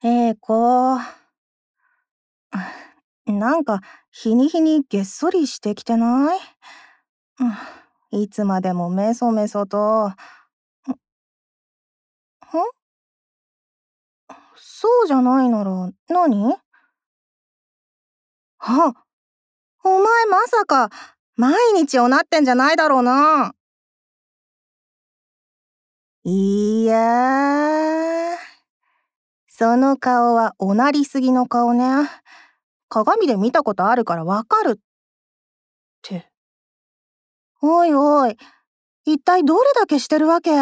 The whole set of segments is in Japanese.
こなんか日に日にげっそりしてきてない？いつまでもメソメソと。そうじゃないなら何？あ、お前まさか毎日おなってんじゃないだろうな。いや、その顔はおなりすぎの顔ね。鏡で見たことあるからわかるって。おいおい、一体どれだけしてるわけ？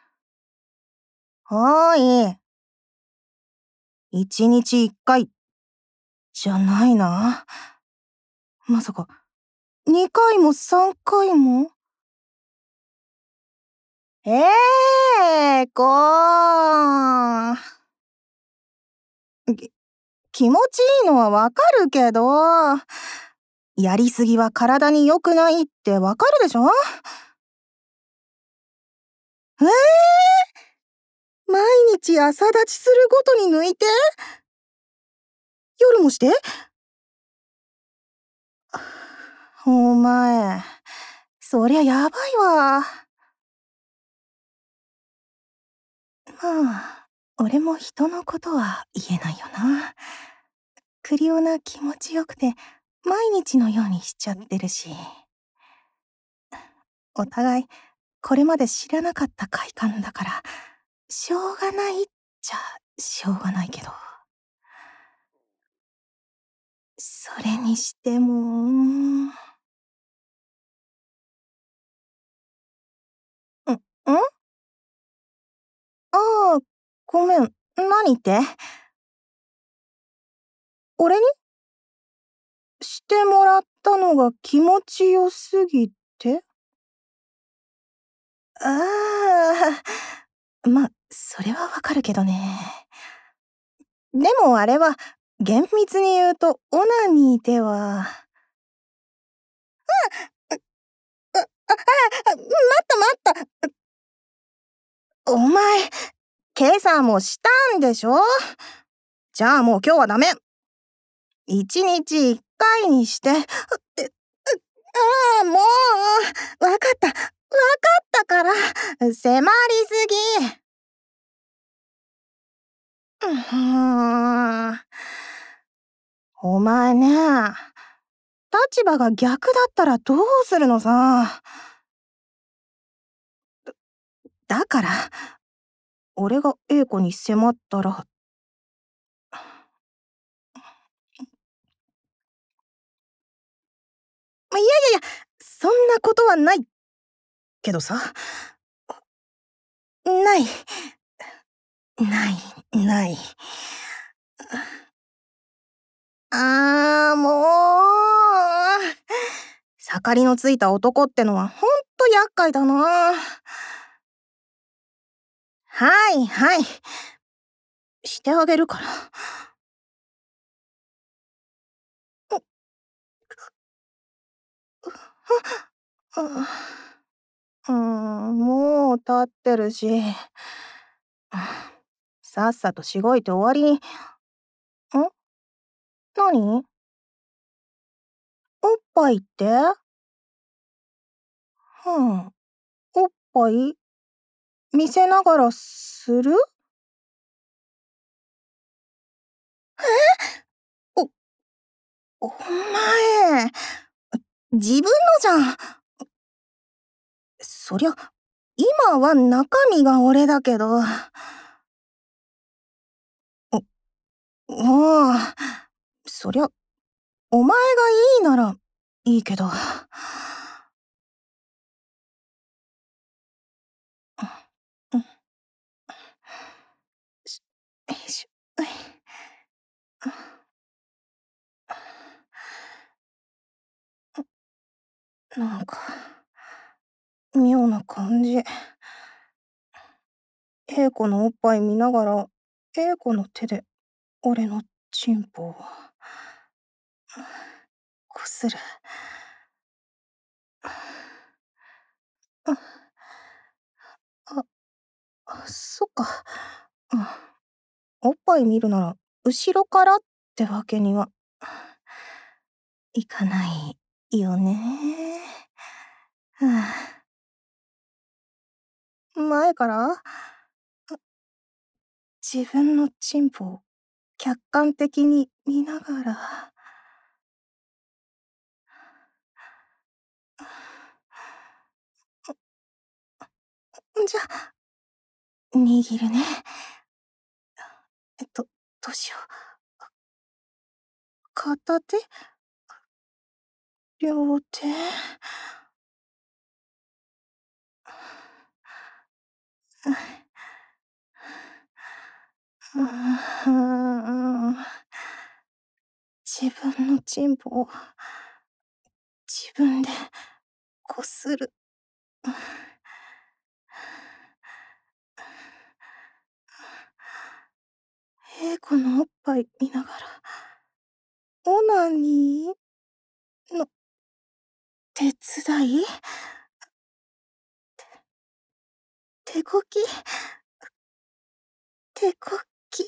おーい、一日一回じゃないな。まさか2回も3回も？こう。気持ちいいのはわかるけど、やりすぎは体に良くないってわかるでしょ？えー、毎日朝立ちするごとに抜いて夜もして？お前、そりゃやばいわ。まあ、俺も人のことは言えないよな。クリオナ気持ちよくて毎日のようにしちゃってるし。お互いこれまで知らなかった快感だから、しょうがないっちゃしょうがないけど。それにしても、ああ、ごめん、何って？俺にしてもらったのが気持ちよすぎて？ああ、ま、それはわかるけどね。でもあれは、厳密に言うとオナニーでは。待った待った。お前、今朝もしたんでしょ？じゃあもう今日はダメ。一日一回にして。ああ、もう、わかった。わかったから。迫りすぎ。お前ね、立場が逆だったらどうするのさ。だから、俺が A 子に迫ったら。いやいやいや、そんなことはないけどさ。ない。ない、ない。もう。盛りのついた男ってのはほんと厄介だな。はいはい。してあげるから。もう立ってるし。さっさとしごいて終わりに。何？おっぱいって？おっぱい見せながらする？お、お前、自分のじゃん。そりゃ、今は中身が俺だけど。もう、そりゃ、お前がいいならいいけど。うん、ししなんか、妙な感じ。A 子のおっぱい見ながら、A 子の手で俺のチンポをこする。あ、あ、そっか。 おっぱい見るなら後ろからってわけにはいかないよね。は前から自分のチンポを客観的に見ながら、じゃ、握るね。どうしよう。片手両手うーん。自分のチンポを自分でこする。英子のおっぱい見ながら、オナニーの手伝い手こき手こき。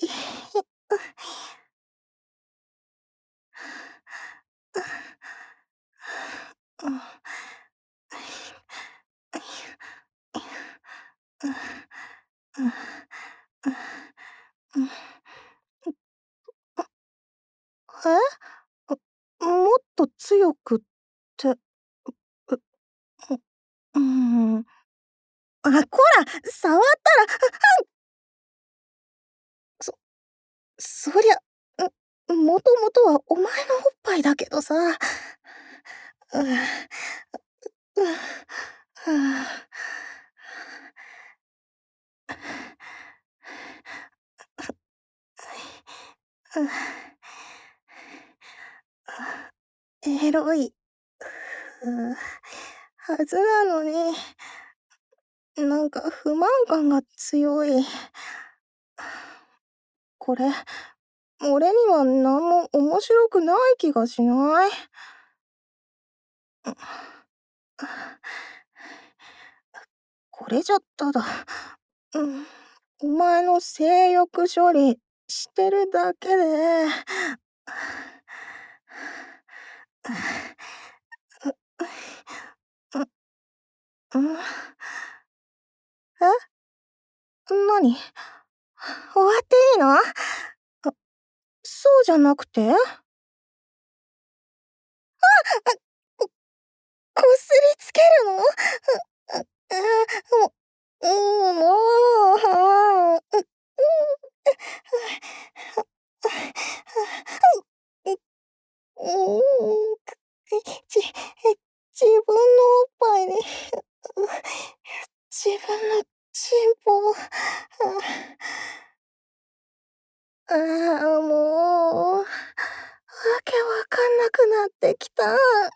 もっと強くって、うん。こら、触ったら、そそりゃ、もともとはお前のおっぱいだけどさ。う、う、エロい、はずなのに、なんか不満感が強い。これ、俺にはなんも面白くない気がしない？これじゃただ、お前の性欲処理してるだけで、うん、え？何？終わっていいの？そうじゃなくて？ここすりつけるの？ももう、うん、ち自分のおっぱいに、自分のチンポ、もう、わけわかんなくなってきた。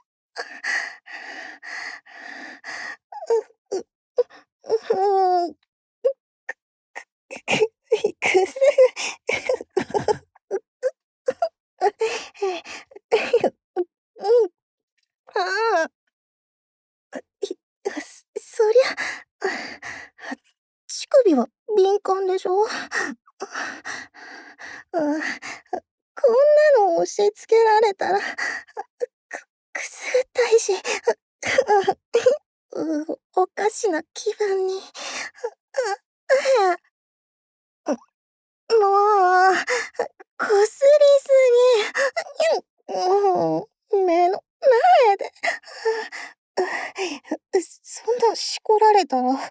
うん、くすうん、ああ、そりゃ、乳首は敏感でしょ？こんなの押し付けられたら、くすぐったいし、おかしな気分に。もう、こすりすぎ。もう、目の前で。そんなしこられたら、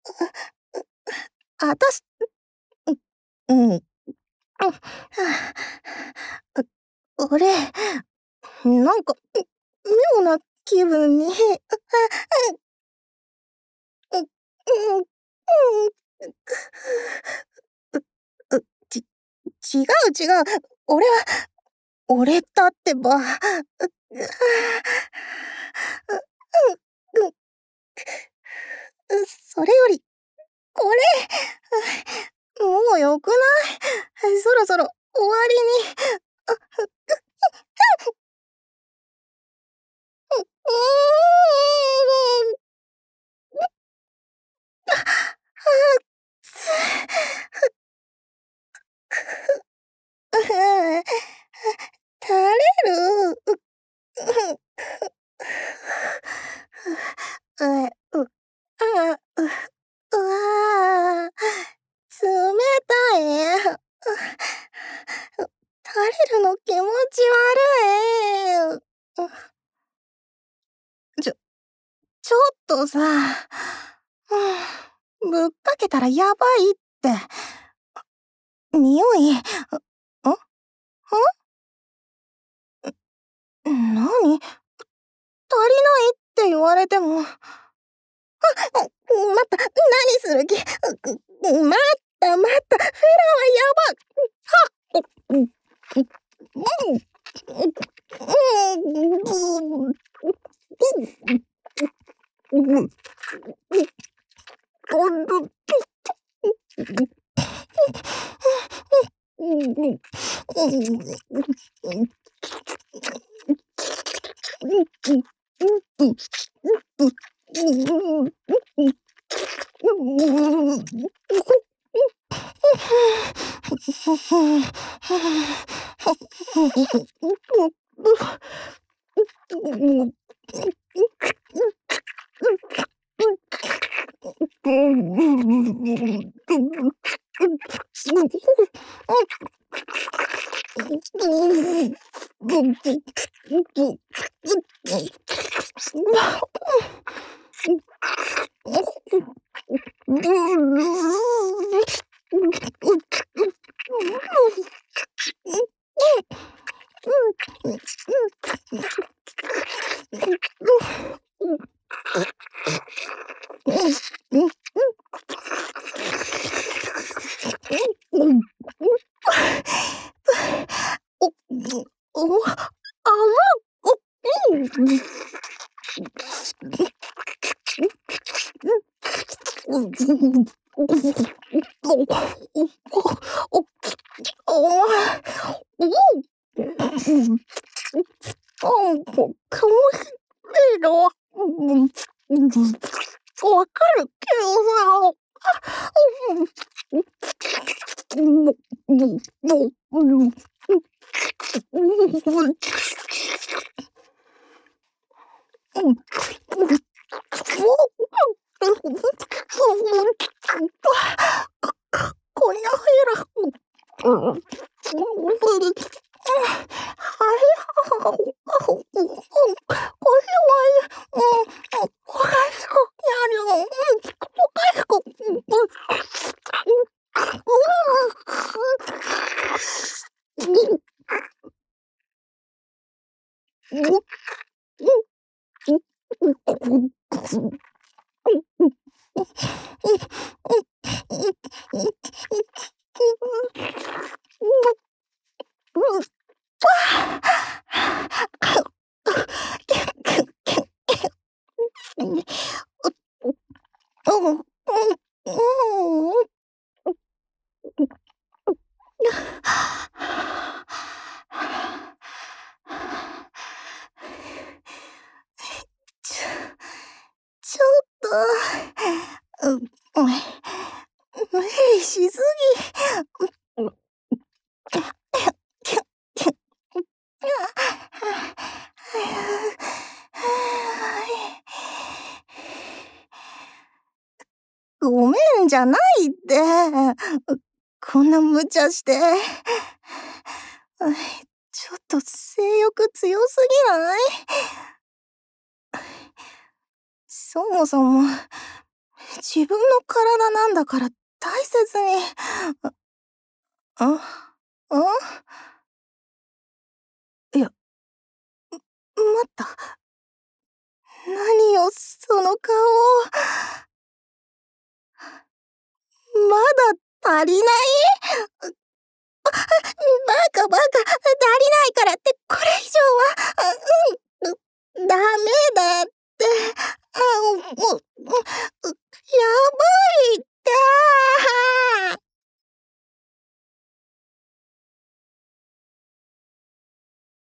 あたし、うん、うん、俺、なんか、妙な気分に、うん、うん、うん、ち、違う違う。俺は、俺だってば。それより、これ、もうよくない？そろそろ終わりに。うーん。つれるの気持ち悪い。ちょっとさ、ぶっかけたらやばいって。匂い、何？足りないって言われても。待った、何する気？待った、フェラはやわかるけどこんなヘラ。ちょっと、無理しすぎ。ごめんじゃないって。こんな無茶して。ちょっと性欲強すぎない？そもそも、自分の体なんだから大切に。いや、待った。何よ、その顔。まだ足りない？バカ、足りないからってこれ以上は、ダメだって。やばいって。